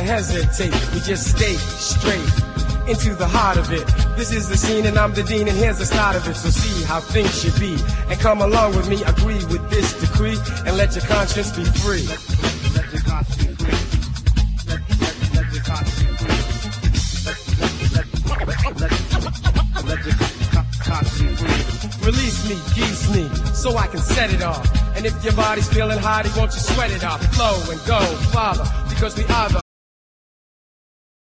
hesitate, we just skate straight into the heart of it. This is the scene and I'm the dean and here's the start of it. So see how things should be and come along with me, agree with this decree and let your conscience be free. Let your conscience be free. Let your conscience be free. Let your conscience be free. Release me, geese me, so I can set it off. And if your body's feeling hot, won't you sweat it off? Flow and go, follow, because we are the